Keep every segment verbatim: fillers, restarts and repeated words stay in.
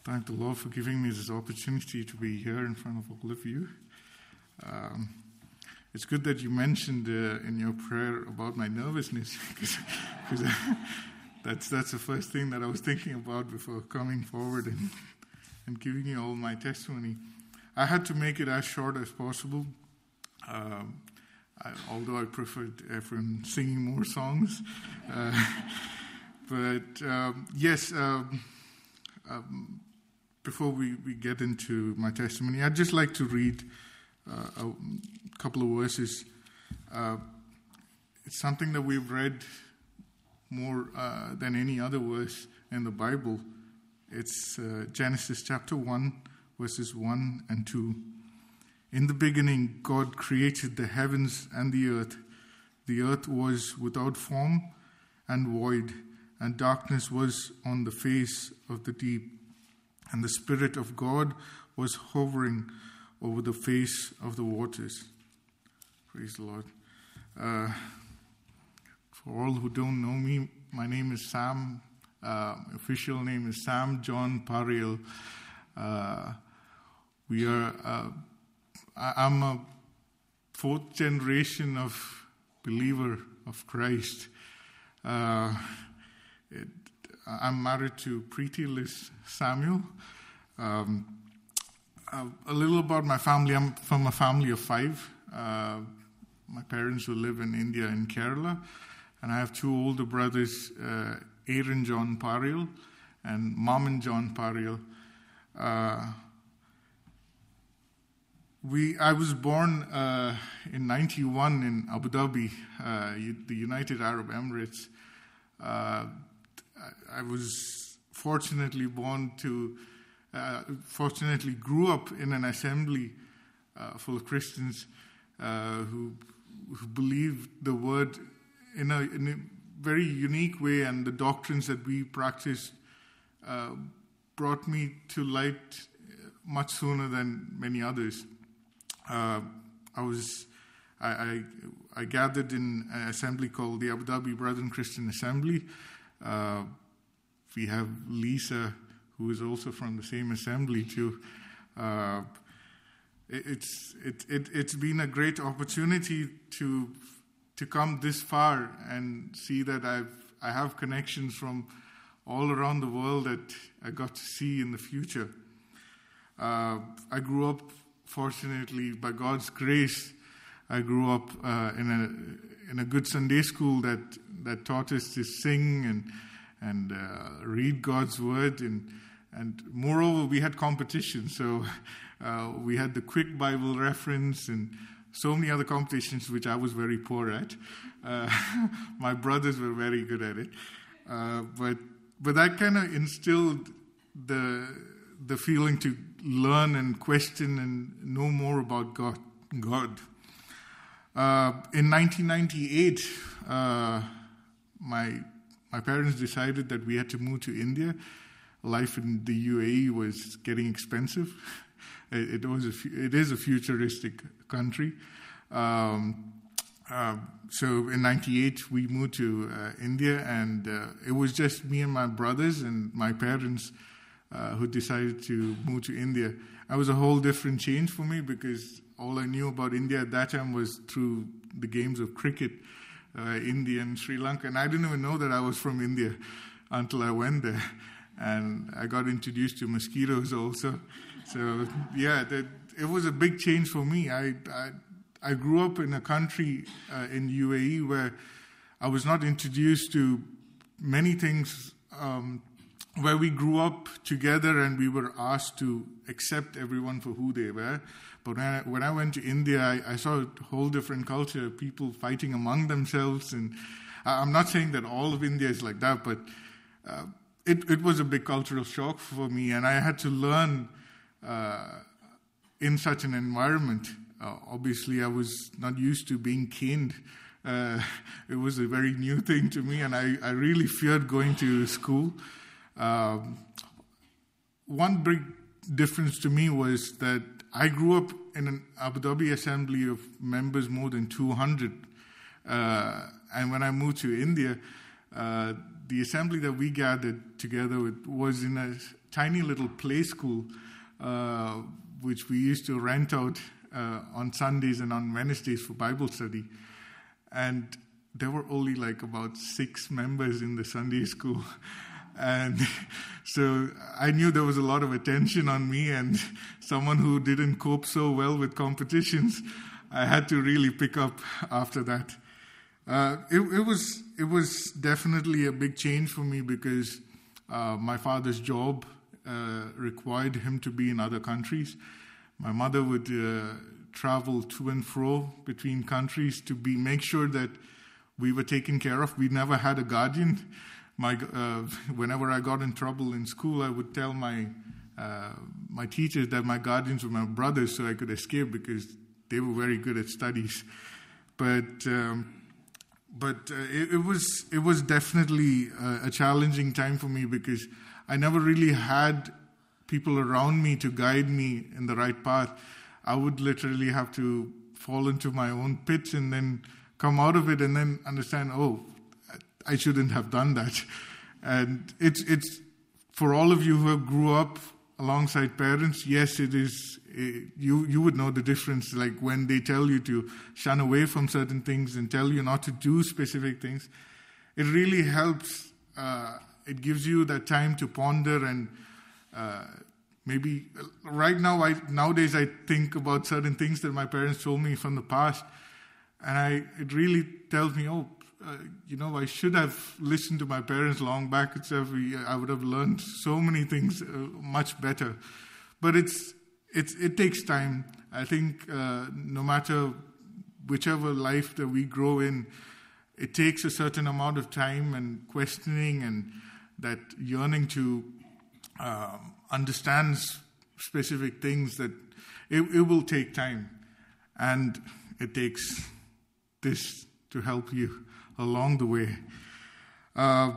Thank the Lord for giving me this opportunity to be here in front of all of you. Um, it's good that you mentioned uh, in your prayer about my nervousness, because that's that's the first thing that I was thinking about before coming forward and, and giving you all my testimony. I had to make it as short as possible, um, I, although I preferred Ephraim singing more songs. Uh, but um, yes, um, um, before we, we get into my testimony, I'd just like to read uh, a couple of verses. Uh, it's something that we've read more uh, than any other verse in the Bible. It's uh, Genesis chapter one, verses one and two. In the beginning, God created the heavens and the earth. The earth was without form and void, and darkness was on the face of the deep. And the Spirit of God was hovering over the face of the waters. Praise the Lord. Uh, for all who don't know me, my name is Sam. Uh, my official name is Sam John Pariel. Uh, we are. Uh, I, I'm a fourth generation of believer of Christ. Uh, it, I'm married to Preeti Liz Samuel. Um, uh, a little about my family. I'm from a family of five. Uh, my parents who live in India, in Kerala. And I have two older brothers, uh, Aaron John Pariel and Maman John Pariel. Uh, we, I was born uh, in ninety-one in Abu Dhabi, uh, the United Arab Emirates. Uh, I was fortunately born to, uh, fortunately grew up in an assembly uh, full of Christians uh, who, who believed the word in a, in a very unique way, and the doctrines that we practiced uh, brought me to light much sooner than many others. Uh, I was, I, I, I gathered in an assembly called the Abu Dhabi Brethren Christian Assembly. Uh, we have Lisa, who is also from the same assembly too. Uh, it, it's it, it it's been a great opportunity to to come this far and see that I've I have connections from all around the world that I got to see in the future. Uh, I grew up, fortunately, by God's grace. I grew up uh, in a in a good Sunday school that, that taught us to sing and and uh, read God's word, and and moreover we had competition. So uh, we had the quick Bible reference and so many other competitions which I was very poor at. Uh, my brothers were very good at it, uh, but but that kind of instilled the the feeling to learn and question and know more about God. God. Uh, in nineteen ninety-eight, uh, my my parents decided that we had to move to India. Life in the U A E was getting expensive. It, it was a, it is a futuristic country. Um, uh, so in ninety-eight, we moved to uh, India, and uh, it was just me and my brothers and my parents uh, who decided to move to India. It was a whole different change for me, because all I knew about India at that time was through the games of cricket, uh, India and Sri Lanka. And I didn't even know that I was from India until I went there. And I got introduced to mosquitoes also. So, yeah, that, it was a big change for me. I I, I grew up in a country uh, in U A E where I was not introduced to many things, um, where we grew up together and we were asked to accept everyone for who they were. But when I, when I went to India, I, I saw a whole different culture, people fighting among themselves. And I'm not saying that all of India is like that, but uh, it, it was a big cultural shock for me. And I had to learn uh, in such an environment. Uh, obviously, I was not used to being caned. Uh, it was a very new thing to me, and I, I really feared going to school. Um, one big difference to me was that I grew up in an Abu Dhabi assembly of members more than two hundred. Uh, and when I moved to India, uh, the assembly that we gathered together with was in a tiny little play school, uh, which we used to rent out uh, on Sundays and on Wednesdays for Bible study. And there were only like about six members in the Sunday school. And so I knew there was a lot of attention on me, and someone who didn't cope so well with competitions, I had to really pick up after that. Uh, it, it was it was definitely a big change for me because uh, my father's job uh, required him to be in other countries. My mother would uh, travel to and fro between countries to be make sure that we were taken care of. We never had a guardian. My uh, whenever I got in trouble in school, I would tell my uh, my teachers that my guardians were my brothers, so I could escape because they were very good at studies. But um, but uh, it, it was it was definitely a, a challenging time for me because I never really had people around me to guide me in the right path. I would literally have to fall into my own pit and then come out of it and then understand, oh, I shouldn't have done that. And it's it's for all of you who have grew up alongside parents, yes, it is, it, you you would know the difference, like when they tell you to shun away from certain things and tell you not to do specific things. It really helps. Uh, it gives you that time to ponder and uh, maybe right now, I nowadays I think about certain things that my parents told me from the past, and I it really tells me, oh, uh, you know, I should have listened to my parents long back itself. I would have learned so many things uh, much better. But it's it's it takes time. I think uh, no matter whichever life that we grow in, it takes a certain amount of time and questioning and that yearning to uh, understand specific things, that it, it will take time. And it takes this to help you along the way. Uh,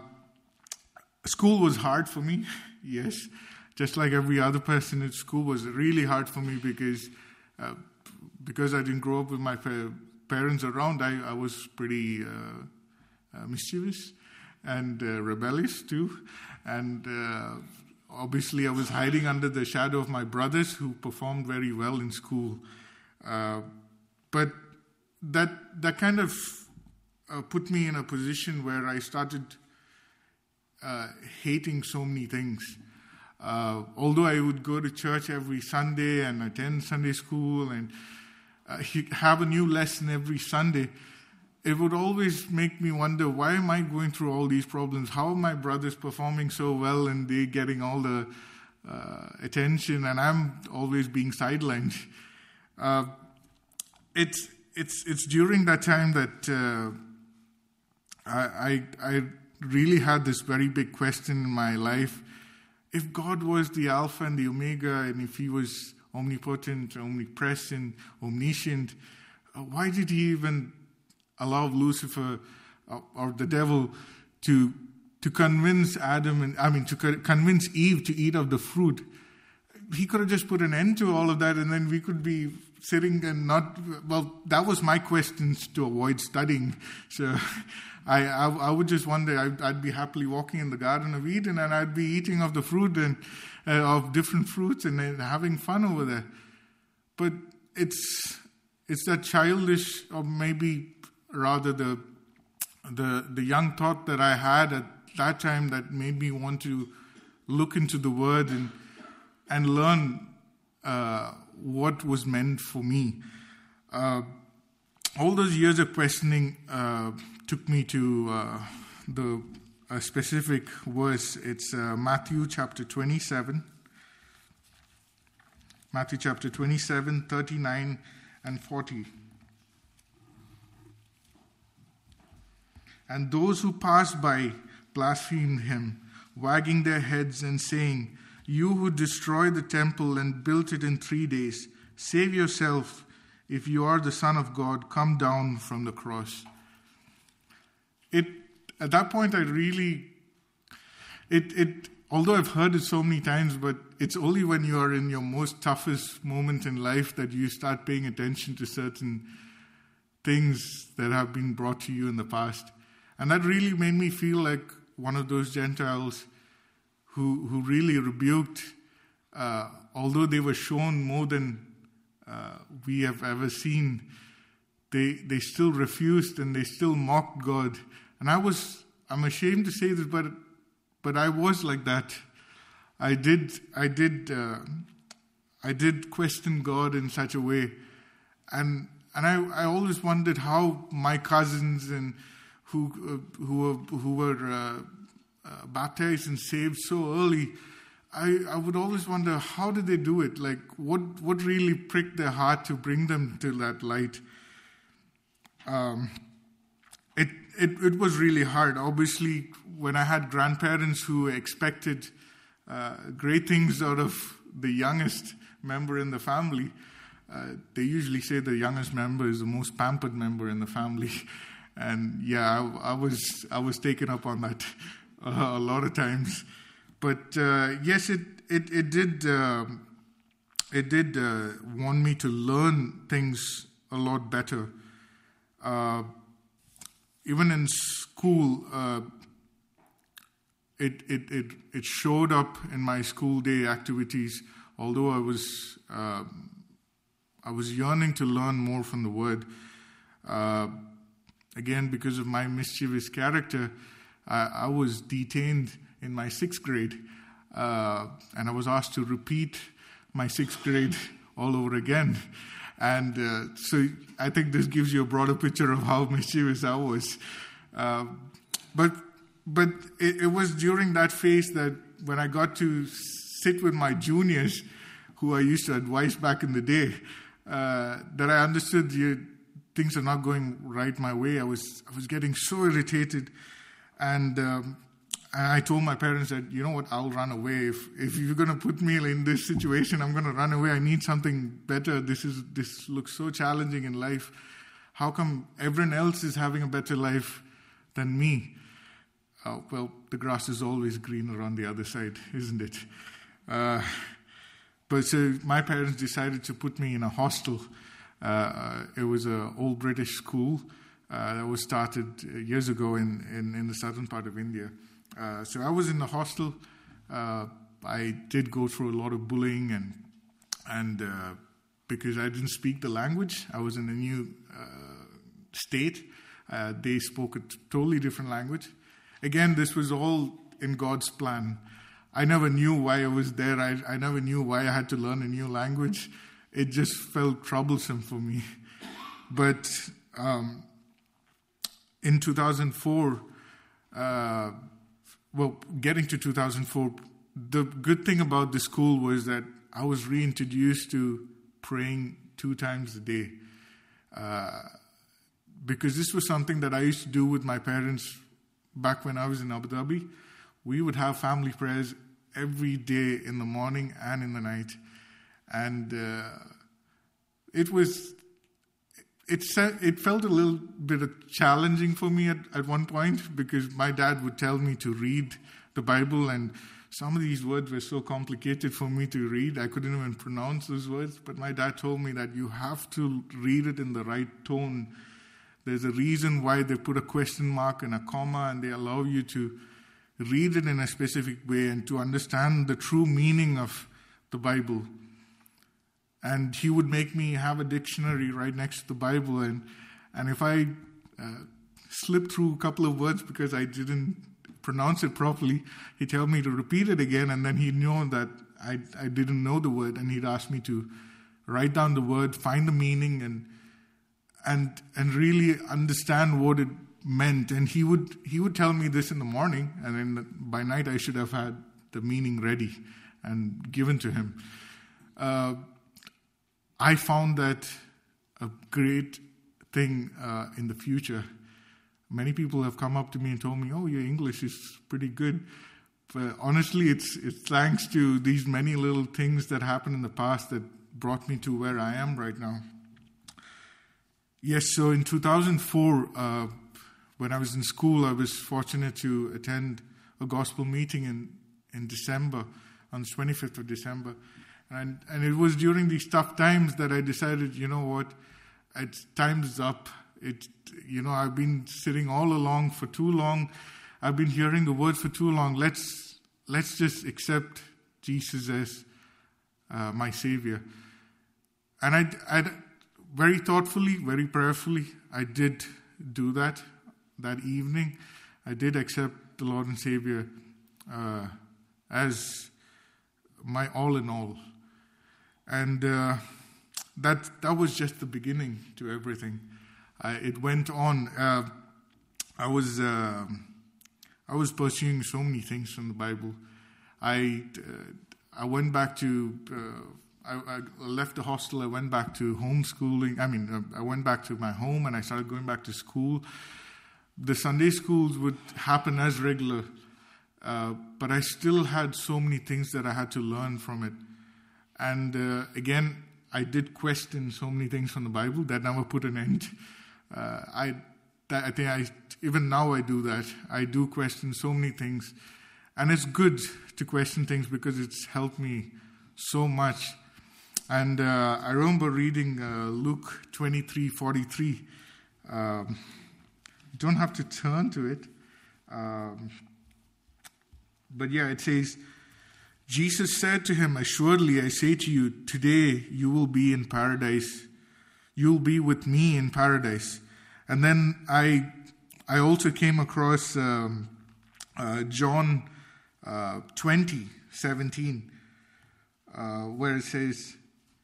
school was hard for me, yes. Just like every other person in school was really hard for me because uh, because I didn't grow up with my pa- parents around. I, I was pretty uh, uh, mischievous and uh, rebellious too. And uh, obviously I was hiding under the shadow of my brothers who performed very well in school. Uh, but that that kind of uh, put me in a position where I started uh, hating so many things. Uh, although I would go to church every Sunday and attend Sunday school and uh, have a new lesson every Sunday, it would always make me wonder, why am I going through all these problems? How are my brothers performing so well and they getting all the uh, attention and I'm always being sidelined? Uh, it's it's it's during that time that uh, I, I I really had this very big question in my life. If God was the Alpha and the Omega, and if He was omnipotent, omnipresent, omniscient, uh, why did He even allow Lucifer uh, or the devil to to convince Adam and I mean to co- convince Eve to eat of the fruit? He could have just put an end to all of that, and then we could be sitting and not. Well, that was my questions to avoid studying. So. I, I I would just wonder, I'd, I'd be happily walking in the Garden of Eden and I'd be eating of the fruit and uh, of different fruits and, and having fun over there. But it's it's that childish, or maybe rather the the the young thought that I had at that time that made me want to look into the Word and and learn uh, what was meant for me. Uh, all those years of questioning uh, took me to uh, the a specific verse. It's uh, Matthew chapter twenty-seven. Matthew chapter twenty-seven, thirty-nine and forty. And those who passed by blasphemed him, wagging their heads and saying, "You who destroyed the temple and built it in three days, save yourself. If you are the Son of God, come down from the cross." It at that point I really it it although I've heard it so many times, but it's only when you are in your most toughest moment in life that you start paying attention to certain things that have been brought to you in the past. And that really made me feel like one of those Gentiles who who really rebuked, uh, although they were shown more than uh, we have ever seen, they they still refused and they still mocked God. And I was, I'm ashamed to say this, but but I was like that. I did I did uh, I did question God in such a way, and and I, I always wondered how my cousins and who uh, who were who were uh, uh, baptized and saved so early, I, I would always wonder, how did they do it? Like, what what really pricked their heart to bring them to that light? Um, it it it was really hard. Obviously, when I had grandparents who expected uh, great things out of the youngest member in the family, uh, they usually say the youngest member is the most pampered member in the family. And yeah, I, I was I was taken up on that uh, a lot of times. But uh, yes, it it it did uh, it did uh, want me to learn things a lot better. Uh, even in school, uh, it, it it it showed up in my school day activities. Although I was uh, I was yearning to learn more from the Word. Uh, again, because of my mischievous character, I, I was detained in my sixth grade, uh, and I was asked to repeat my sixth grade all over again. And uh, so I think this gives you a broader picture of how mischievous I was. Uh, but but it, it was during that phase that when I got to sit with my juniors, who I used to advise back in the day, uh, that I understood you, things are not going right my way. I was I was getting so irritated, and um, and I told my parents that, you know what, I'll run away. If if you're going to put me in this situation, I'm going to run away. I need something better. This is this looks so challenging in life. How come everyone else is having a better life than me? Uh, well, the grass is always greener on the other side, isn't it? Uh, but so my parents decided to put me in a hostel. Uh, it was an old British school uh, that was started years ago in, in, in the southern part of India. Uh, so I was in the hostel. Uh, I did go through a lot of bullying, and and uh, because I didn't speak the language, I was in a new uh, state. Uh, they spoke a t- totally different language. Again, this was all in God's plan. I never knew why I was there. I, I never knew why I had to learn a new language. It just felt troublesome for me. But um, in two thousand four, uh, well, getting to two thousand four, the good thing about the school was that I was reintroduced to praying two times a day. Uh, because this was something that I used to do with my parents back when I was in Abu Dhabi. We would have family prayers every day in the morning and in the night. And uh, it was, it, it felt a little bit challenging for me at, at one point, because my dad would tell me to read the Bible, and some of these words were so complicated for me to read. I couldn't even pronounce those words. But my dad told me that you have to read it in the right tone. There's a reason why they put a question mark and a comma, and they allow you to read it in a specific way and to understand the true meaning of the Bible. And he would make me have a dictionary right next to the Bible, and and if I uh, slipped through a couple of words because I didn't pronounce it properly, he'd tell me to repeat it again, and then he'd know that I I didn't know the word, and he'd ask me to write down the word, find the meaning, and and and really understand what it meant. And he would he would tell me this in the morning, and then by night I should have had the meaning ready and given to him. Uh, I found that a great thing uh, in the future. Many people have come up to me and told me, "Oh, your English is pretty good." But honestly, it's it's thanks to these many little things that happened in the past that brought me to where I am right now. Yes, so in two thousand four, uh, when I was in school, I was fortunate to attend a gospel meeting in, in December, on the twenty-fifth of December. And and it was during these tough times that I decided, you know what, it's time's up. It, you know, I've been sitting all along for too long. I've been hearing the word for too long. Let's let's just accept Jesus as uh, my Savior. And I, I, very thoughtfully, very prayerfully, I did do that that evening. I did accept the Lord and Savior uh, as my all in all. And uh, that that was just the beginning to everything. Uh, it went on. Uh, I was uh, I was pursuing so many things from the Bible. I uh, I went back to. Uh, I, I left the hostel. I went back to homeschooling. I mean, uh, I went back to my home, and I started going back to school. The Sunday schools would happen as regular, uh, but I still had so many things that I had to learn from it. And uh, again, I did question so many things from the Bible that never put an end. Uh, I, that, I think I even now I do that. I do question so many things, and it's good to question things because it's helped me so much. And uh, I remember reading uh, Luke twenty-three forty-three. Um, you don't have to turn to it. Um, but yeah, it says, Jesus said to him, "Assuredly, I say to you, today you will be in paradise. You will be with me in paradise." And then I I also came across um, uh, John uh, twenty seventeen, uh, where it says,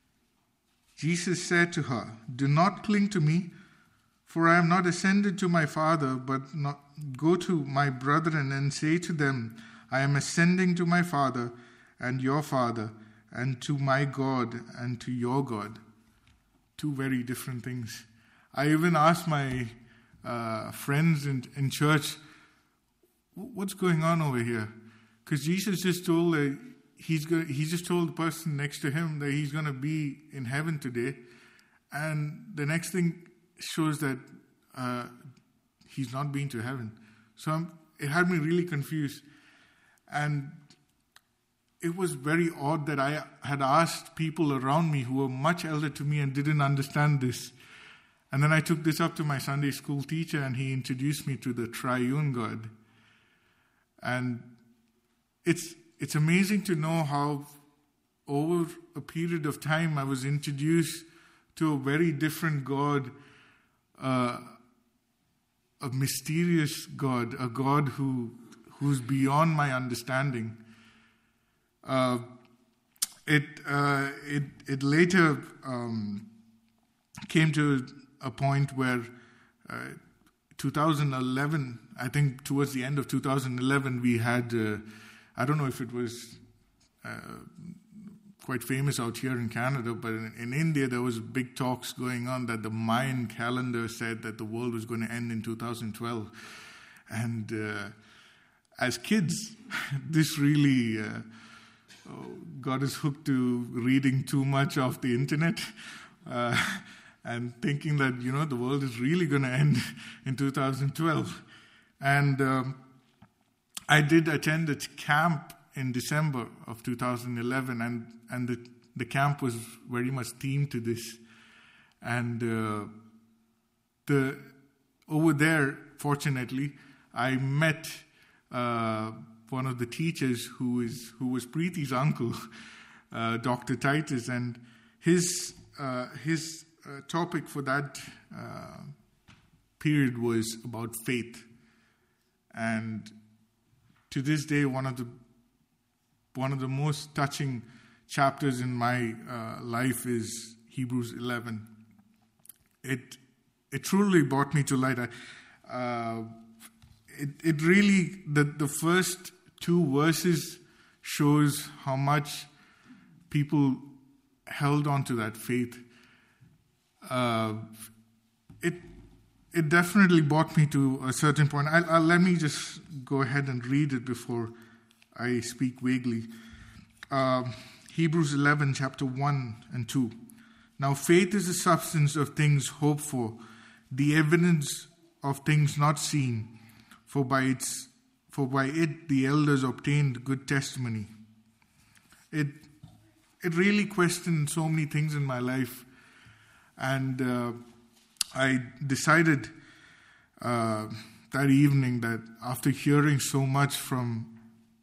Jesus said to her, "Do not cling to me, for I am not ascended to my Father, but not, go to my brethren and say to them, I am ascending to my Father and your Father, and to my God and to your God." Two very different things. I even asked my uh, friends in, in church, what's going on over here? Because Jesus just told uh, he's go, he just told the person next to him that he's going to be in heaven today, and the next thing shows that uh, he's not been to heaven. So I'm, it had me really confused, and it was very odd that I had asked people around me who were much elder to me and didn't understand this. And then I took this up to my Sunday school teacher, and he introduced me to the triune God. And it's it's amazing to know how over a period of time I was introduced to a very different God, uh, a mysterious God, a God who who's beyond my understanding. Uh, it uh, it it later um, came to a point where uh, two thousand eleven, I think towards the end of two thousand eleven, we had, uh, I don't know if it was uh, quite famous out here in Canada, but in, in India there was big talks going on that the Mayan calendar said that the world was going to end in two thousand twelve. And uh, as kids, this really uh, got us hooked to reading too much of the internet. Uh, and thinking that, you know, the world is really going to end in two thousand twelve. And um, I did attend a camp in December of two thousand eleven, and, and the, the camp was very much themed to this. And uh, the over there, fortunately, I met uh, one of the teachers who is who was Preeti's uncle, uh, Doctor Titus, and his uh, his Uh, topic for that uh, period was about faith. And to this day, one of the one of the most touching chapters in my uh, life is Hebrews eleven. It it truly brought me to light. I, uh, it it really the the first two verses shows how much people held on to that faith. Uh, it it definitely brought me to a certain point. I, I, let me just go ahead and read it before I speak vaguely. Uh, Hebrews eleven, chapter one and two. Now faith is the substance of things hoped for, the evidence of things not seen. For by its for by it the elders obtained good testimony. It it really questioned so many things in my life. And uh, I decided uh, that evening that after hearing so much from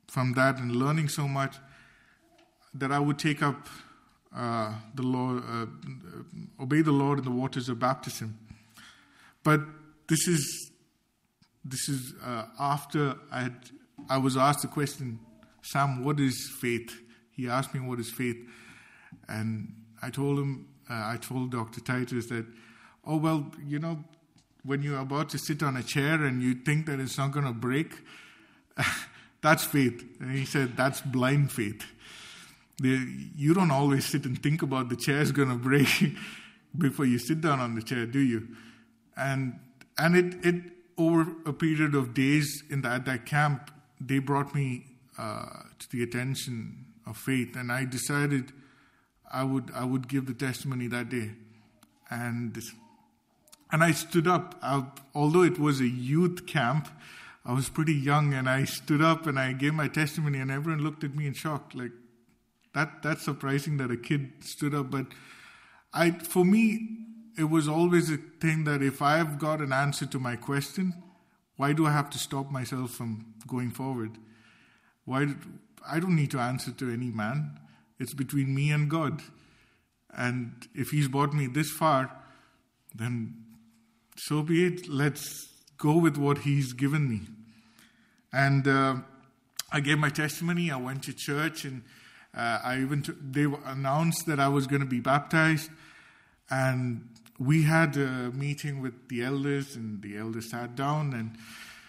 from that and learning so much that I would take up uh, the Lord, uh, obey the Lord in the waters of baptism. But this is this is uh, after I had I was asked the question, Sam, what is faith? He asked me what is faith, and I told him, uh, I told Doctor Titus that, oh well, you know, when you're about to sit on a chair and you think that it's not going to break, that's faith. And he said, that's blind faith. The, you don't always sit and think about the chair's going to break before you sit down on the chair, do you? And and it, it over a period of days in the, at that camp, they brought me uh, to the attention of faith, and I decided I would I would give the testimony that day, and and I stood up. I, although it was a youth camp, I was pretty young, and I stood up and I gave my testimony, and everyone looked at me in shock, like that. That's surprising that a kid stood up, but I for me. It was always a thing that if I've got an answer to my question, why do I have to stop myself from going forward? Why? I don't need to answer to any man. It's between me and God. And if He's brought me this far, then so be it. Let's go with what He's given me. And uh, I gave my testimony. I went to church, and uh, I even t- they announced that I was going to be baptized. And we had a meeting with the elders, and the elders sat down. And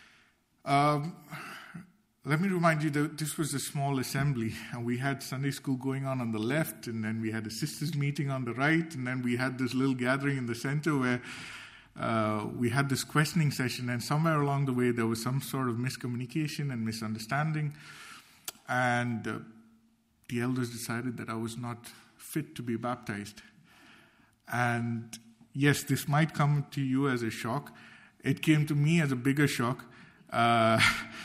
um, let me remind you that this was a small assembly, and we had Sunday school going on on the left, and then we had a sisters meeting on the right, and then we had this little gathering in the center where uh, we had this questioning session. And somewhere along the way, there was some sort of miscommunication and misunderstanding, and uh, the elders decided that I was not fit to be baptized. And yes, this might come to you as a shock. It came to me as a bigger shock. Uh,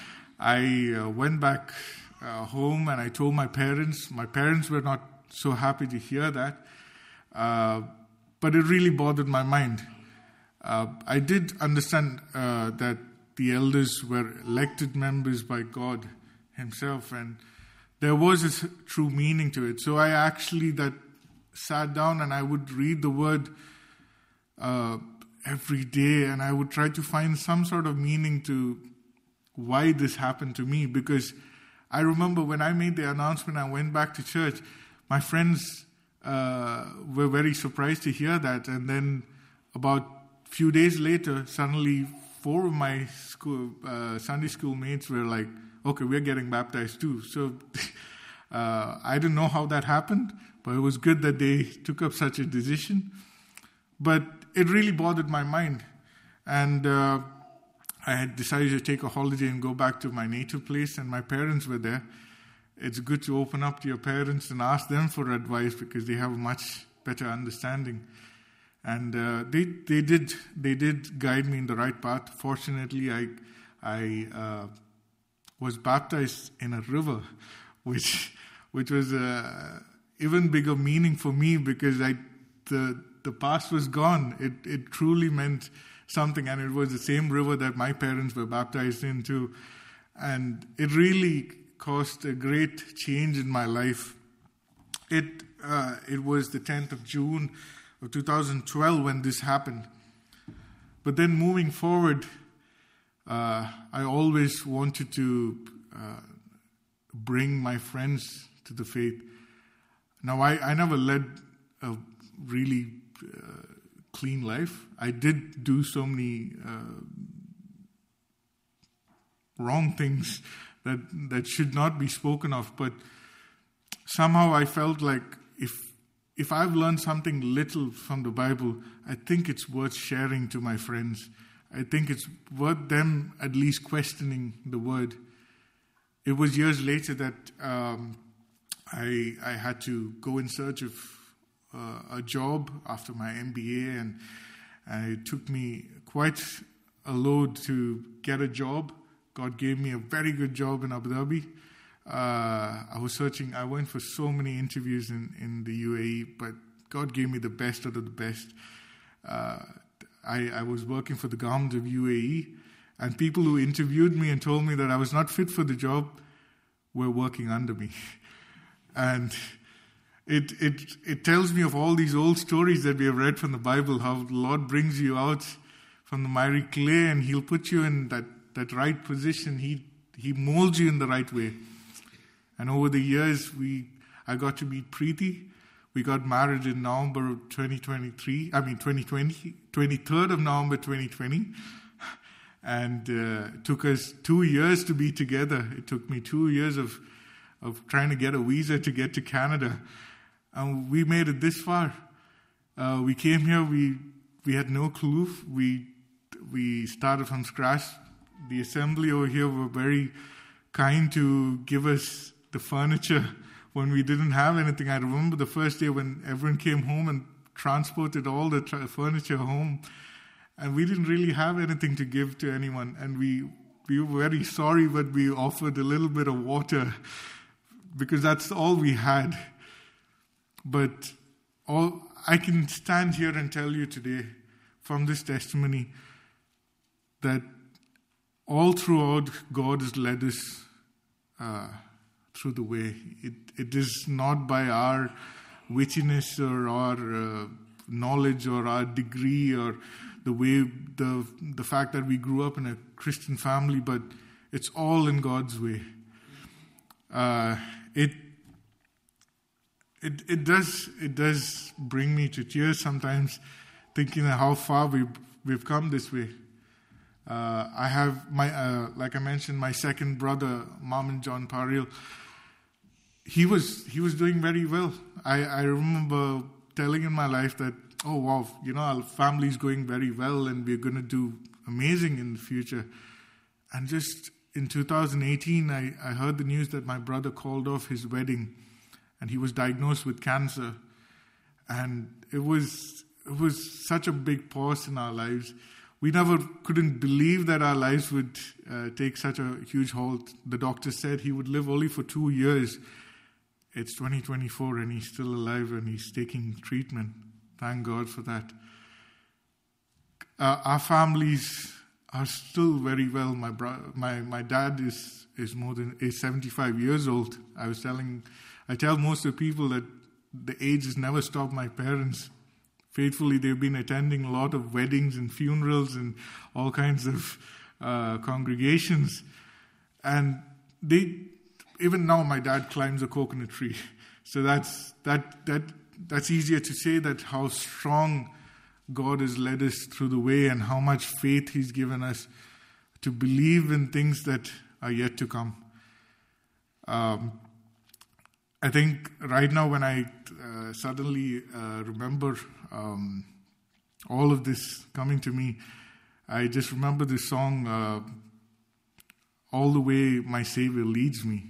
I uh, went back uh, home and I told my parents. My parents were not so happy to hear that. Uh, but it really bothered my mind. Uh, I did understand uh, that the elders were elected members by God Himself, and there was a true meaning to it. So I actually that sat down and I would read the word uh, every day, and I would try to find some sort of meaning to why this happened to me. Because I remember when I made the announcement, I went back to church. My friends uh, were very surprised to hear that, and then about a few days later, suddenly four of my school uh, Sunday school mates were like, "Okay, we're getting baptized too." So uh, I didn't know how that happened. But it was good that they took up such a decision. But it really bothered my mind. And uh, I had decided to take a holiday and go back to my native place, and my parents were there. It's good to open up to your parents and ask them for advice, because they have a much better understanding. And uh, they they did they did guide me in the right path. Fortunately, I I uh, was baptized in a river, which which was a uh, even bigger meaning for me, because I, the the past was gone. It it truly meant something, and it was the same river that my parents were baptized in too, and it really caused a great change in my life. It uh, it was the tenth of June of two thousand twelve when this happened. But then moving forward, uh, I always wanted to uh, bring my friends to the faith. Now, I, I never led a really uh, clean life. I did do so many uh, wrong things that that should not be spoken of. But somehow I felt like if if I've learned something little from the Bible, I think it's worth sharing to my friends. I think it's worth them at least questioning the Word. It was years later that Um, I I had to go in search of uh, a job after my M B A, and, and it took me quite a load to get a job. God gave me a very good job in Abu Dhabi. Uh, I was searching, I went for so many interviews in, in the U A E, but God gave me the best out of the best. Uh, I, I was working for the government of U A E, and people who interviewed me and told me that I was not fit for the job were working under me. And it it it tells me of all these old stories that we have read from the Bible, how the Lord brings you out from the miry clay and He'll put you in that, that right position. He He molds you in the right way. And over the years, we I got to meet Preeti. We got married in November of twenty twenty-three. I mean, twenty twenty, twenty-third of November twenty twenty. And uh, it took us two years to be together. It took me two years of, of trying to get a visa to get to Canada. And we made it this far. Uh, we came here, we we had no clue. We we started from scratch. The assembly over here were very kind to give us the furniture when we didn't have anything. I remember the first day when everyone came home and transported all the tra- furniture home, and we didn't really have anything to give to anyone. And we we were very sorry, but we offered a little bit of water because that's all we had. But all I can stand here and tell you today from this testimony that all throughout God has led us uh, through the way. It it is not by our wittiness or our uh, knowledge or our degree or the way the the fact that we grew up in a Christian family, but it's all in God's way. Uh, it it it does it does bring me to tears sometimes, thinking of how far we we've, we've come this way. Uh, I have my uh, like I mentioned, my second brother, Maman John Paril. He was he was doing very well. I, I remember telling in my life that, oh wow, you know, our family's going very well and we're going to do amazing in the future. And just in two thousand eighteen, I, I heard the news that my brother called off his wedding and he was diagnosed with cancer. And it was it was such a big pause in our lives. We never couldn't believe that our lives would uh, take such a huge halt. The doctor said he would live only for two years. It's twenty twenty-four and he's still alive and he's taking treatment. Thank God for that. Uh, our families are still very well. My bro- my my dad is is more than is seventy-five years old. I was telling, I tell most of the people that the age has never stopped my parents. Faithfully, they've been attending a lot of weddings and funerals and all kinds of uh, congregations. And they, even now, my dad climbs a coconut tree. So that's that that that's easier to say that how strong God has led us through the way and how much faith He's given us to believe in things that are yet to come. Um, I think right now when I uh, suddenly uh, remember um, all of this coming to me, I just remember this song, uh, All the Way My Savior Leads Me.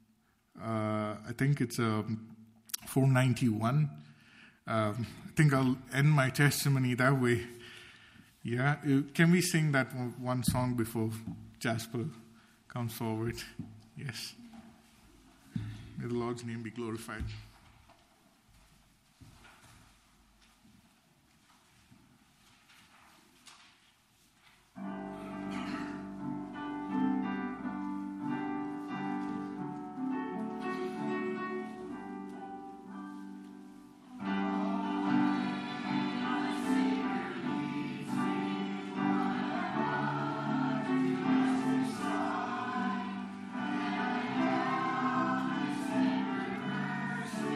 Uh, I think it's um, four ninety-one. Um, I think I'll end my testimony that way. Yeah, can we sing that one song before Jasper comes forward? Yes. May the Lord's name be glorified. Mercy.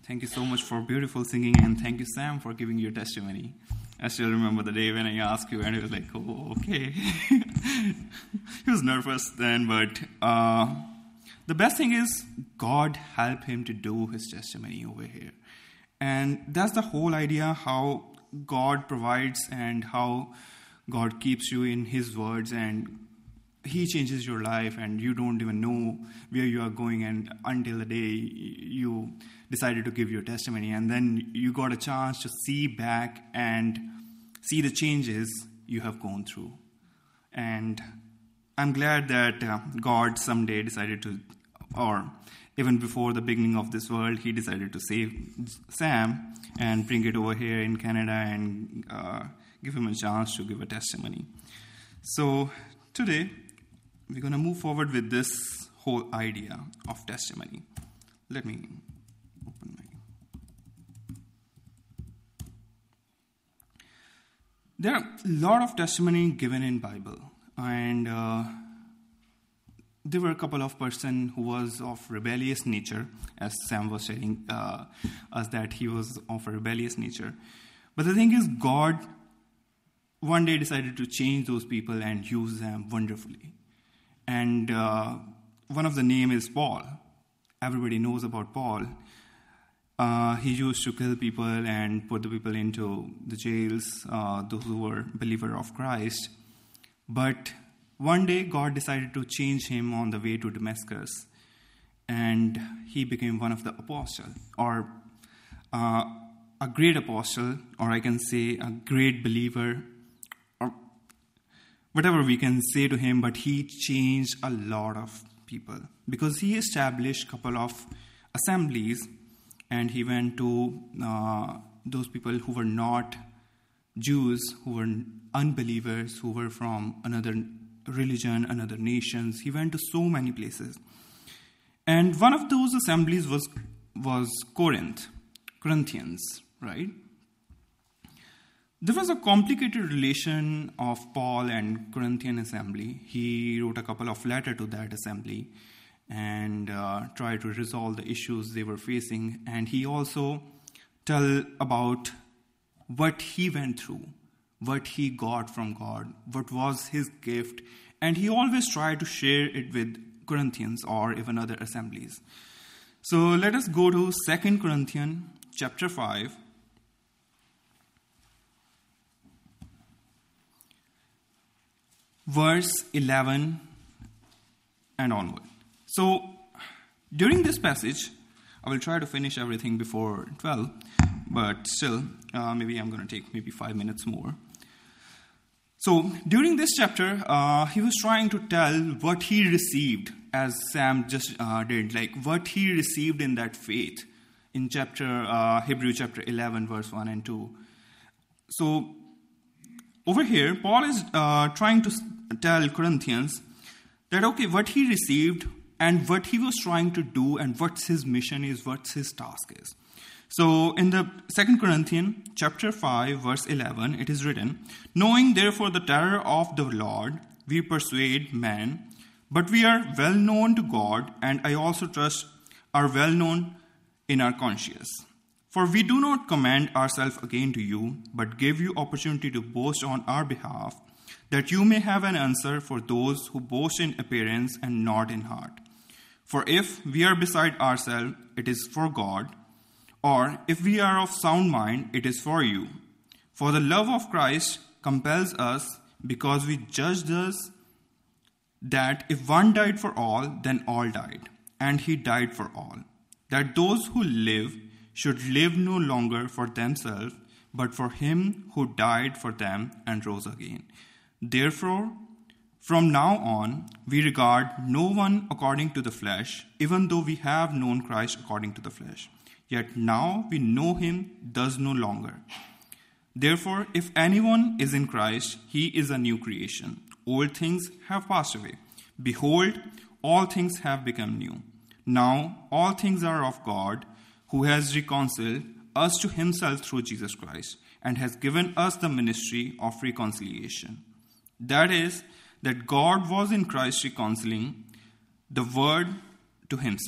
Thank you so much for beautiful singing, and thank you, Sam, for giving your testimony. I still remember the day when I asked you, and it was like, oh, okay. He was nervous then, but uh, the best thing is God helped him to do his testimony over here. And that's the whole idea, how God provides and how God keeps you in his words, and he changes your life, and you don't even know where you are going, and until the day you decided to give your testimony, and then you got a chance to see back and see the changes you have gone through. And I'm glad that uh, God someday decided to, or even before the beginning of this world, he decided to save Sam and bring it over here in Canada and uh, give him a chance to give a testimony. So today, we're going to move forward with this whole idea of testimony. Let me open my... There are a lot of testimony given in Bible, and uh, there were a couple of person who was of rebellious nature, as Sam was telling uh, us that he was of a rebellious nature. But the thing is, God one day decided to change those people and use them wonderfully. And uh, one of the name is Paul. Everybody knows about Paul. Uh, he used to kill people and put the people into the jails, uh, those who were believer of Christ. But one day God decided to change him on the way to Damascus, and he became one of the apostles, or uh, a great apostle, or I can say a great believer, or whatever we can say to him. But he changed a lot of people because he established a couple of assemblies, and he went to uh, those people who were not Jews, who were unbelievers, who were from another religion, another nations. He went to so many places. And one of those assemblies was was Corinth, Corinthians, right? There was a complicated relation of Paul and Corinthian assembly. He wrote a couple of letters to that assembly and uh, tried to resolve the issues they were facing. And he also tell about what he went through, what he got from God, what was his gift. And he always tried to share it with Corinthians or even other assemblies. So let us go to Second Corinthians chapter five. Verse eleven and onward. So during this passage, I will try to finish everything before twelve, but still, uh, maybe I'm going to take maybe five minutes more. So during this chapter, uh, he was trying to tell what he received, as Sam just uh, did, like what he received in that faith in chapter uh, Hebrew chapter eleven, verse one and two. So over here, Paul is uh, trying to tell Corinthians that, okay, what he received and what he was trying to do and what his mission is, what his task is. So in the Second Corinthians chapter five, verse eleven, it is written, "Knowing therefore the terror of the Lord, we persuade men, but we are well known to God, and I also trust are well known in our conscience. For we do not commend ourselves again to you, but give you opportunity to boast on our behalf, that you may have an answer for those who boast in appearance and not in heart. For if we are beside ourselves, it is for God, or if we are of sound mind, it is for you. For the love of Christ compels us, because we judge thus that if one died for all, then all died, and he died for all, that those who live should live no longer for themselves, but for him who died for them and rose again. Therefore, from now on, we regard no one according to the flesh, even though we have known Christ according to the flesh. Yet now we know him thus no longer. Therefore, if anyone is in Christ, he is a new creation. Old things have passed away. Behold, all things have become new. Now all things are of God, who has reconciled us to himself through Jesus Christ, and has given us the ministry of reconciliation. That is, that God was in Christ reconciling the world to himself,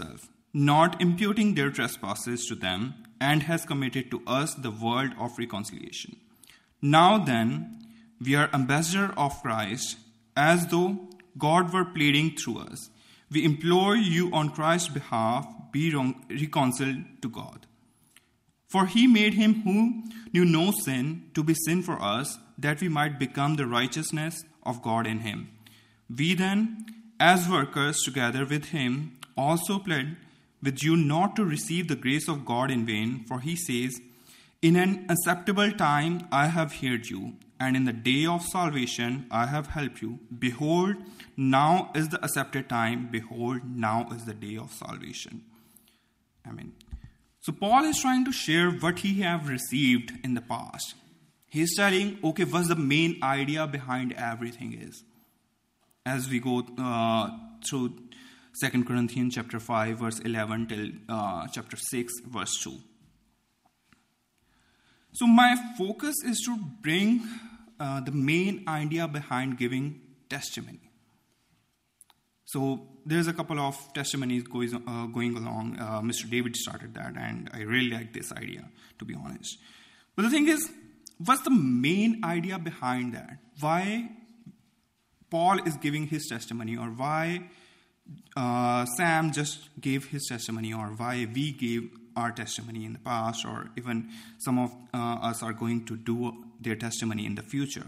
not imputing their trespasses to them, and has committed to us the word of reconciliation. Now then, we are ambassadors of Christ, as though God were pleading through us. We implore you on Christ's behalf, be reconciled to God. For he made him who knew no sin to be sin for us, that we might become the righteousness of God in him. We then, as workers together with him, also plead with you not to receive the grace of God in vain, for he says, in an acceptable time I have heard you, and in the day of salvation I have helped you. Behold, now is the accepted time. Behold, now is the day of salvation. Amen. So Paul is trying to share what he have received in the past. He's telling, okay, what's the main idea behind everything is. As we go uh, through Second Corinthians chapter five, verse eleven till uh, chapter six, verse two. So my focus is to bring uh, the main idea behind giving testimony. So there's a couple of testimonies going, uh, going along. Uh, Mister David started that, and I really like this idea, to be honest. But the thing is, what's the main idea behind that? Why Paul is giving his testimony, or why uh, Sam just gave his testimony, or why we gave our testimony in the past, or even some of uh, us are going to do their testimony in the future.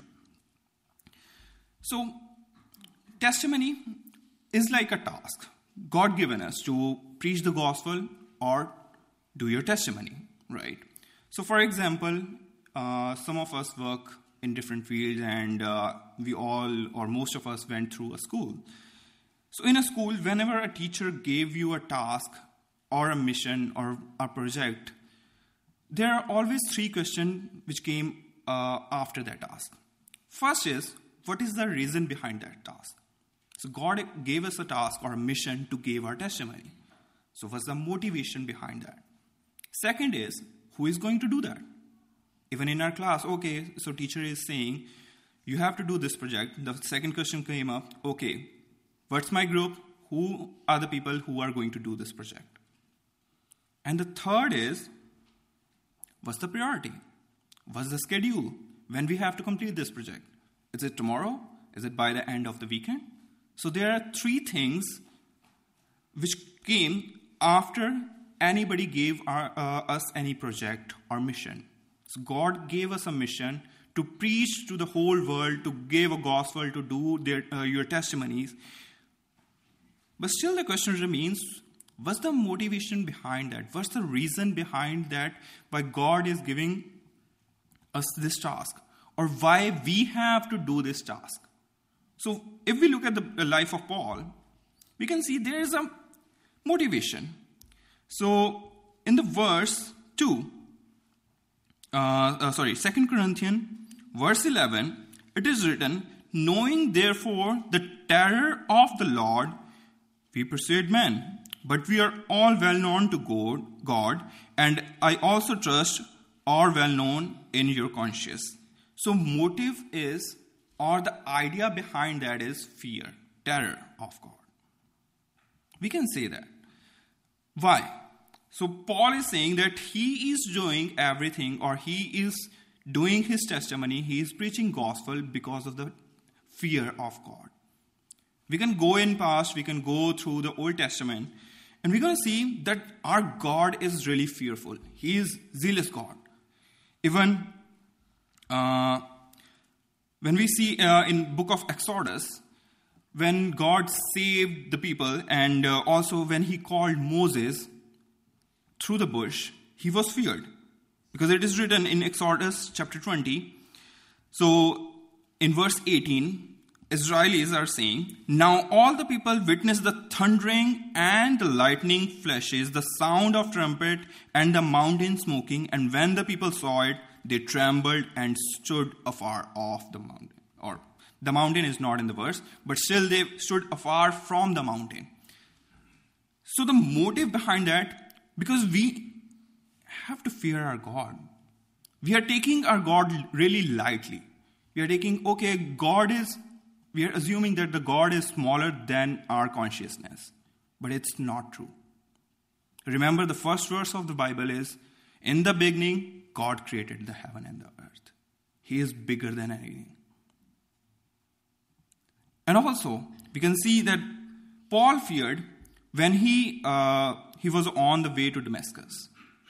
So, testimony is like a task God given us to preach the gospel or do your testimony, right? So, for example, uh, some of us work in different fields, and uh, we all, or most of us, went through a school. So, in a school, whenever a teacher gave you a task or a mission or a project, there are always three questions which came uh, after that task. First is, what is the reason behind that task? So God gave us a task or a mission to give our testimony. So what's the motivation behind that? Second is, who is going to do that? Even in our class, okay, so teacher is saying, you have to do this project. The second question came up, okay, what's my group? Who are the people who are going to do this project? And the third is, what's the priority? What's the schedule? When we have to complete this project? Is it tomorrow? Is it by the end of the weekend? So there are three things which came after anybody gave our, uh, us any project or mission. So God gave us a mission to preach to the whole world, to give a gospel, to do their, uh, your testimonies. But still the question remains, what's the motivation behind that? What's the reason behind that why God is giving us this task? Or why we have to do this task? So if we look at the life of Paul, we can see there is a motivation. So in the verse two, uh, uh, sorry, Second Corinthians, verse eleven, it is written, knowing therefore the terror of the Lord, we persuade men. But we are all well known to God, God, and I also trust are well known in your conscience. So motive is, or the idea behind that is fear, terror of God. We can say that. Why? So Paul is saying that he is doing everything, or he is doing his testimony, he is preaching gospel because of the fear of God. We can go in past, we can go through the Old Testament, and we're going to see that our God is really fearful. He is zealous God. Even uh, when we see uh, in book of Exodus, when God saved the people, and uh, also when he called Moses through the bush, he was feared. Because it is written in Exodus chapter twenty. So in verse eighteen, Israelis are saying, now all the people witnessed the thundering and the lightning flashes, the sound of trumpet and the mountain smoking. And when the people saw it, they trembled and stood afar off the mountain. Or the mountain is not in the verse, but still they stood afar from the mountain. So the motive behind that, because we have to fear our God. We are taking our God really lightly. We are taking, okay, God is, we are assuming that the God is smaller than our consciousness. But it's not true. Remember, the first verse of the Bible is, in the beginning, God created the heaven and the earth. He is bigger than anything. And also, we can see that Paul feared when he uh, he was on the way to Damascus.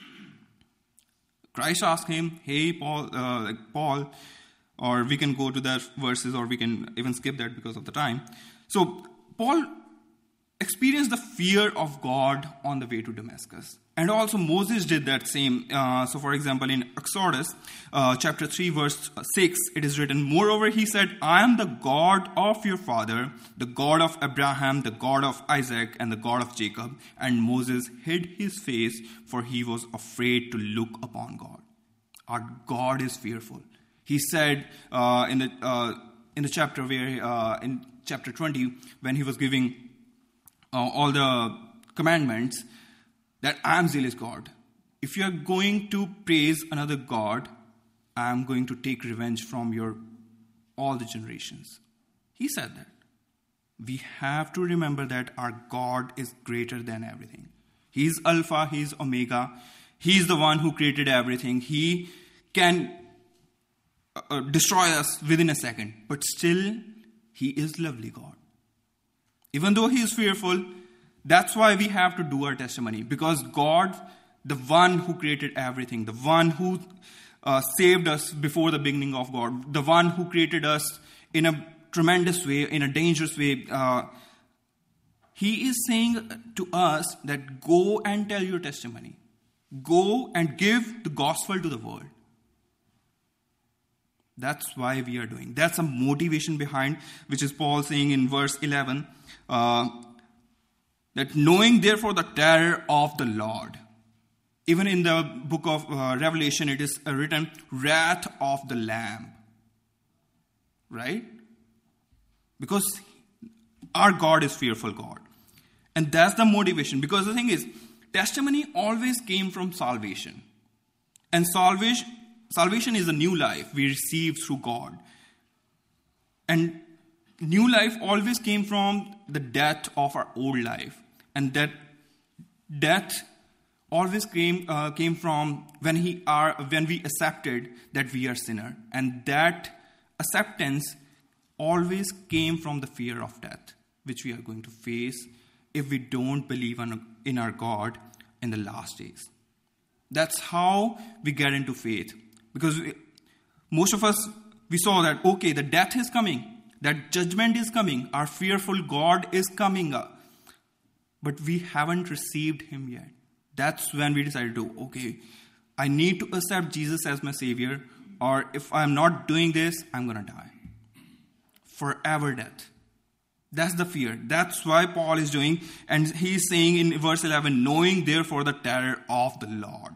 Christ asked him, hey, Paul, uh, like Paul, or we can go to the verses, or we can even skip that because of the time. So, Paul experienced the fear of God on the way to Damascus. And also Moses did that same. Uh, so for example, in Exodus uh, chapter three verse six, it is written, moreover, he said, I am the God of your father, the God of Abraham, the God of Isaac, and the God of Jacob. And Moses hid his face, for he was afraid to look upon God. Our God is fearful. He said uh, in the uh, in the chapter where uh, in chapter twenty, when he was giving uh, all the commandments, that I am zealous God. If you are going to praise another God, I am going to take revenge from your all the generations. He said that. We have to remember that our God is greater than everything. He is Alpha, He is Omega. He is the one who created everything. He can uh, destroy us within a second. But still, He is lovely God. Even though He is fearful, that's why we have to do our testimony. Because God, the one who created everything, the one who uh, saved us before the beginning of God, the one who created us in a tremendous way, in a dangerous way, uh, He is saying to us that go and tell your testimony. Go and give the gospel to the world. That's why we are doing. That's a motivation behind, which is Paul saying in verse eleven, uh, that knowing therefore the terror of the Lord. Even in the book of uh, Revelation, it is written, wrath of the Lamb. Right? Because our God is fearful God. And that's the motivation. Because the thing is, testimony always came from salvation. And salvation, salvation is a new life we receive through God. And new life always came from the death of our old life. And that death always came uh, came from when he are when we accepted that we are sinner. And that acceptance always came from the fear of death, which we are going to face if we don't believe in our God in the last days. That's how we get into faith. Because we, most of us, we saw that, okay, the death is coming. That judgment is coming. Our fearful God is coming up. But we haven't received Him yet. That's when we decided to, okay, I need to accept Jesus as my Savior. Or if I'm not doing this, I'm going to die. Forever death. That's the fear. That's why Paul is doing. And he's saying in verse eleven, knowing therefore the terror of the Lord.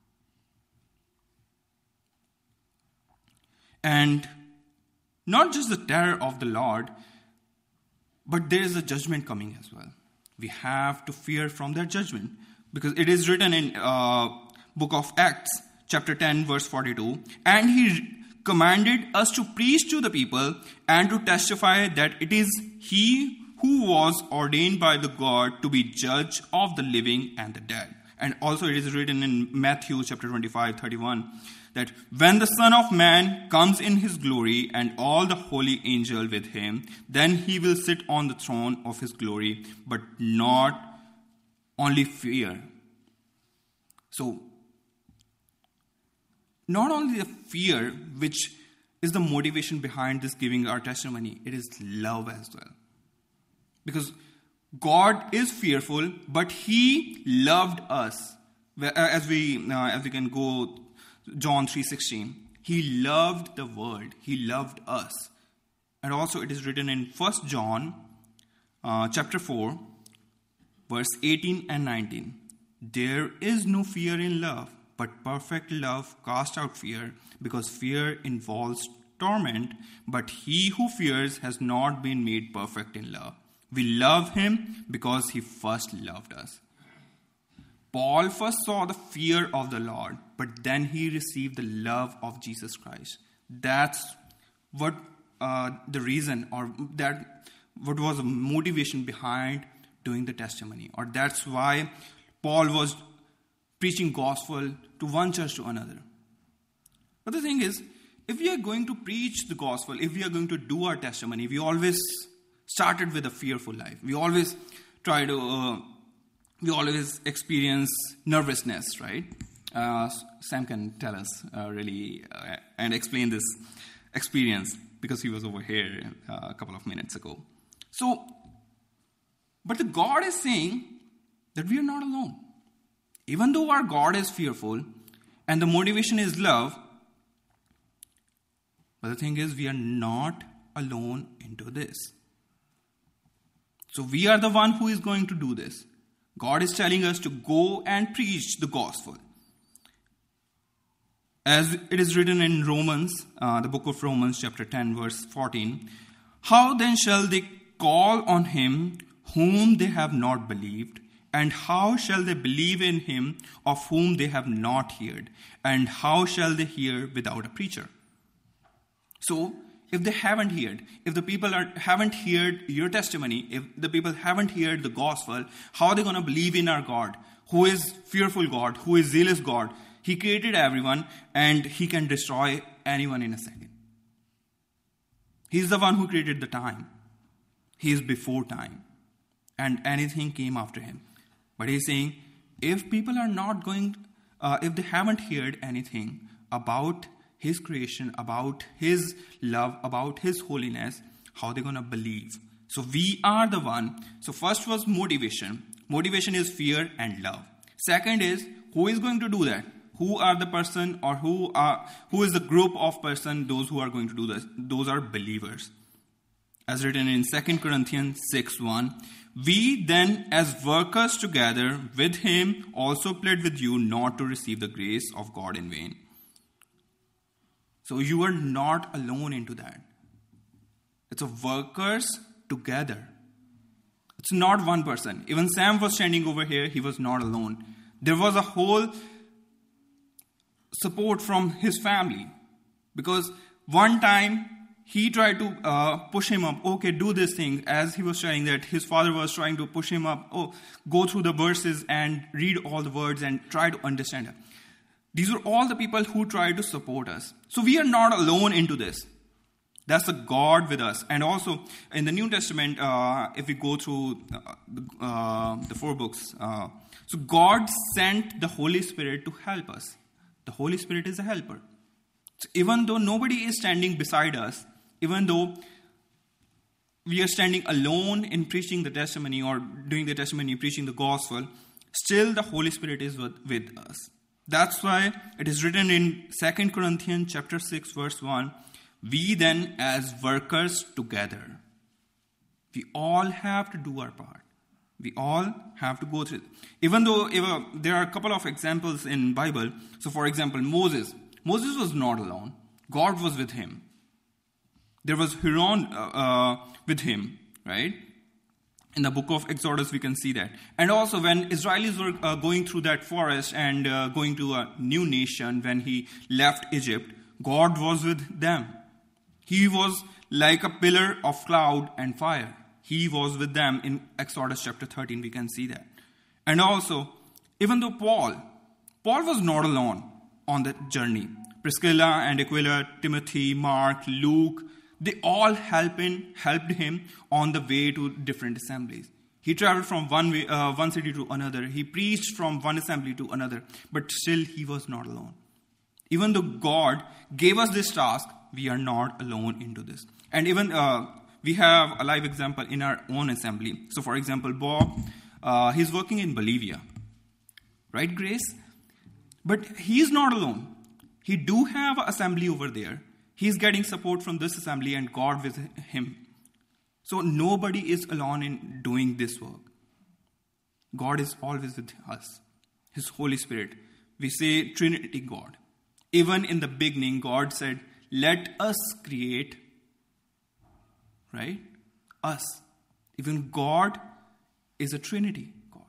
And not just the terror of the Lord, but there is a judgment coming as well. We have to fear from that judgment. Because it is written in uh, book of Acts, chapter ten, verse forty-two. And he commanded us to preach to the people and to testify that it is He who was ordained by the God to be judge of the living and the dead. And also it is written in Matthew chapter twenty-five, thirty-one, that when the Son of Man comes in His glory and all the holy angels with Him, then He will sit on the throne of His glory, but not only fear. So, not only the fear, which is the motivation behind this giving our testimony, it is love as well. Because God is fearful, but He loved us. As we uh, as we can go, John three sixteen, He loved the world. He loved us. And also it is written in First John uh, chapter four, verse eighteen and nineteen. There is no fear in love, but perfect love casts out fear, because fear involves torment, but he who fears has not been made perfect in love. We love Him because He first loved us. Paul first saw the fear of the Lord, but then he received the love of Jesus Christ. That's what uh, the reason, or that what was the motivation behind doing the testimony. Or that's why Paul was preaching gospel to one church to another. But the thing is, if we are going to preach the gospel, if we are going to do our testimony, we always started with a fearful life. We always try to, uh, we always experience nervousness, right? Uh, Sam can tell us uh, really uh, and explain this experience because he was over here uh, a couple of minutes ago. So, but the God is saying that we are not alone. Even though our God is fearful and the motivation is love, but the thing is we are not alone into this. So we are the one who is going to do this. God is telling us to go and preach the gospel. As it is written in Romans, uh, the book of Romans, chapter ten, verse fourteen. How then shall they call on him whom they have not believed? And how shall they believe in him of whom they have not heard? And how shall they hear without a preacher? So, if they haven't heard, if the people are, haven't heard your testimony, if the people haven't heard the gospel, how are they going to believe in our God, who is fearful God, who is zealous God? He created everyone and he can destroy anyone in a second. He's the one who created the time. He is before time. And anything came after him. But he's saying, if people are not going, uh, if they haven't heard anything about his creation, about his love, about his holiness, how are they going to believe? So we are the one. So first was motivation. Motivation is fear and love. Second is, who is going to do that? Who are the person or who are who is the group of person, those who are going to do this? Those are believers. As written in Second Corinthians six one, we then as workers together with him also plead with you not to receive the grace of God in vain. So you are not alone into that. It's a workers together. It's not one person. Even Sam was standing over here. He was not alone. There was a whole support from his family. Because one time he tried to uh, push him up. Okay, do this thing. As he was trying that, his father was trying to push him up. Oh, go through the verses and read all the words and try to understand it. These are all the people who try to support us. So we are not alone into this. That's the God with us. And also, in the New Testament, uh, if we go through uh, the, uh, the four books, uh, so God sent the Holy Spirit to help us. The Holy Spirit is a helper. So even though nobody is standing beside us, even though we are standing alone in preaching the testimony or doing the testimony, preaching the gospel, still the Holy Spirit is with, with us. That's why it is written in Second Corinthians chapter six, verse one, we then as workers together. We all have to do our part. We all have to go through it. Even though even, there are a couple of examples in Bible. So for example, Moses. Moses was not alone. God was with him. There was Aaron uh, uh, with him, right? In the book of Exodus, we can see that. And also when Israelis were uh, going through that forest and uh, going to a new nation, when he left Egypt, God was with them. He was like a pillar of cloud and fire. He was with them. In Exodus chapter thirteen, we can see that. And also, even though Paul, Paul was not alone on that journey. Priscilla and Aquila, Timothy, Mark, Luke, they all help in, helped him on the way to different assemblies. He traveled from one way, uh, one city to another. He preached from one assembly to another. But still, he was not alone. Even though God gave us this task, we are not alone into this. And even uh, we have a live example in our own assembly. So, for example, Bob, uh, he's working in Bolivia. Right, Grace? But he's not alone. He do have an assembly over there. He's getting support from this assembly and God with him. So nobody is alone in doing this work. God is always with us. His Holy Spirit. We say Trinity God. Even in the beginning, God said, let us create. Right? Us. Even God is a Trinity God.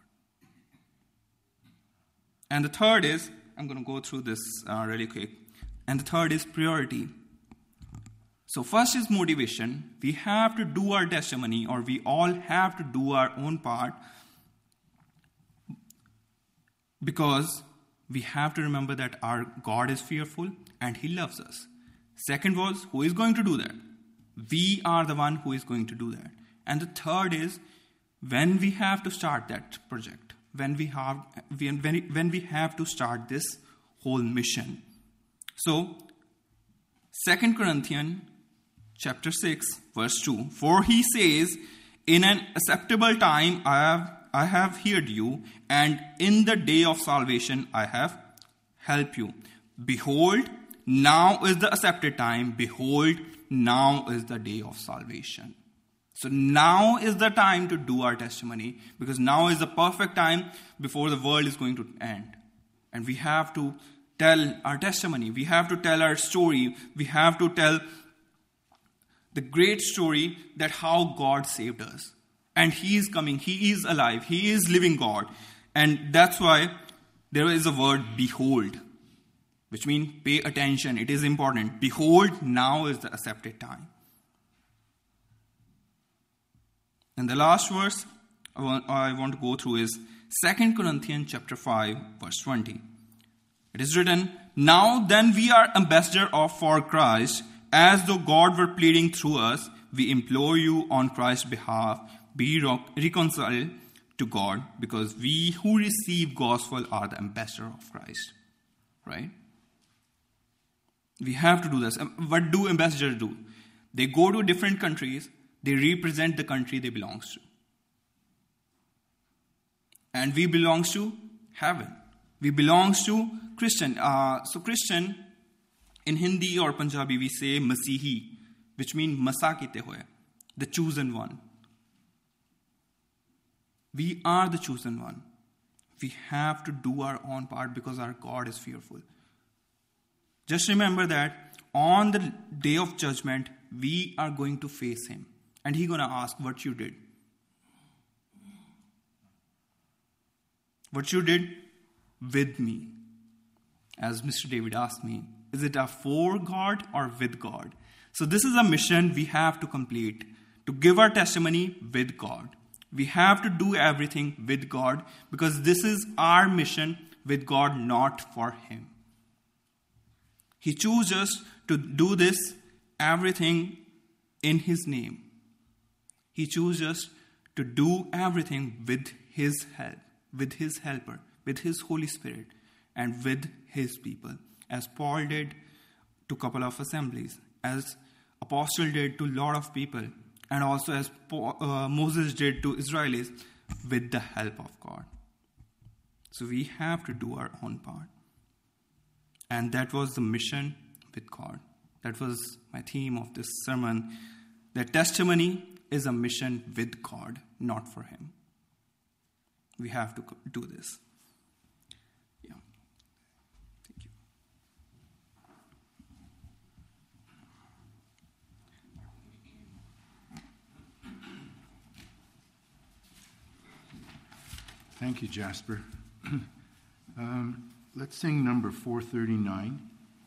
And the third is, I'm going to go through this uh, really quick. And the third is priority. So first is motivation. We have to do our testimony, or we all have to do our own part. Because we have to remember that our God is fearful and He loves us. Second was, who is going to do that? We are the one who is going to do that. And the third is, when we have to start that project, when we have when, when we have to start this whole mission. So, Second Corinthians chapter six, verse two, for he says, in an acceptable time I have I have heard you, and in the day of salvation I have helped you. Behold, now is the accepted time. Behold, now is the day of salvation. So now is the time to do our testimony, because now is the perfect time before the world is going to end. And we have to tell our testimony. We have to tell our story. We have to tell the great story that how God saved us. And He is coming. He is alive. He is living God. And that's why there is a word, behold, which means pay attention. It is important. Behold, now is the accepted time. And the last verse I want, I want to go through is Second Corinthians chapter five, verse twenty. It is written, now then we are ambassadors of for Christ, as though God were pleading through us. We implore you on Christ's behalf, be reconciled to God, because we who receive gospel are the ambassadors of Christ. Right? We have to do this. What do ambassadors do? They go to different countries. They represent the country they belong to. And we belong to heaven. We belong to Christian. Uh, so Christian, in Hindi or Punjabi, we say Masihi, which means Masa kite hoye, the chosen one. We are the chosen one. We have to do our own part because our God is fearful. Just remember that on the day of judgment, we are going to face Him. And He's going to ask what you did. What you did with me. As Mister David asked me, is it a for God or with God? So this is a mission we have to complete. To give our testimony with God. We have to do everything with God, because this is our mission with God, not for Him. He chose us to do this, everything in His name. He chose us to do everything with His help, with His helper, with His Holy Spirit, and with His people. As Paul did to a couple of assemblies, as Apostle did to a lot of people, and also as Paul, uh, Moses did to Israelis, with the help of God. So we have to do our own part. And that was the mission with God. That was my theme of this sermon. That testimony is a mission with God, not for Him. We have to do this. Yeah. Thank you. Thank you, Jasper. um, let's sing number four thirty-nine.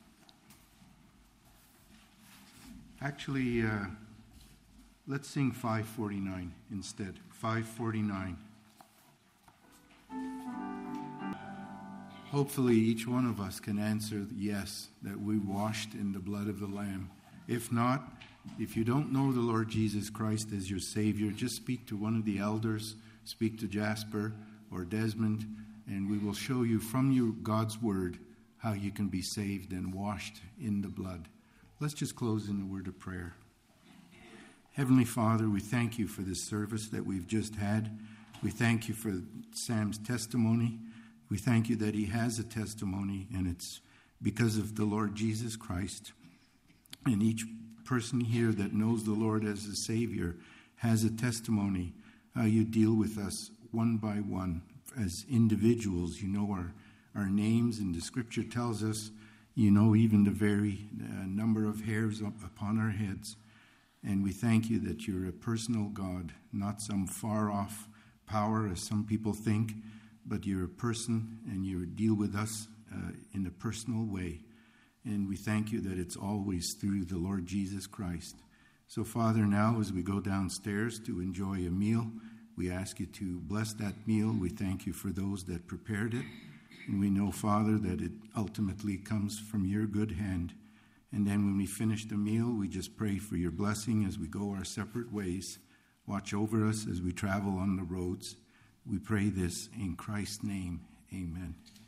Actually, uh, let's sing five forty-nine instead. five forty-nine. Hopefully each one of us can answer yes, that we washed in the blood of the Lamb. If not, if you don't know the Lord Jesus Christ as your Savior, just speak to one of the elders, speak to Jasper or Desmond, and we will show you from you God's Word how you can be saved and washed in the blood. Let's just close in a word of prayer. Heavenly Father, we thank you for this service that we've just had. We thank you for Sam's testimony. We thank you that he has a testimony, and it's because of the Lord Jesus Christ. And each person here that knows the Lord as a Savior has a testimony, how you deal with us one by one as individuals. You know our, our names, and the Scripture tells us, you know even the very uh, number of hairs up upon our heads. And we thank you that you're a personal God, not some far-off power as some people think, but you're a person and you deal with us uh, in a personal way. And we thank you that it's always through the Lord Jesus Christ. So, Father, now as we go downstairs to enjoy a meal, we ask you to bless that meal. We thank you for those that prepared it. And we know, Father, that it ultimately comes from your good hand. And then when we finish the meal, we just pray for your blessing as we go our separate ways. Watch over us as we travel on the roads. We pray this in Christ's name. Amen.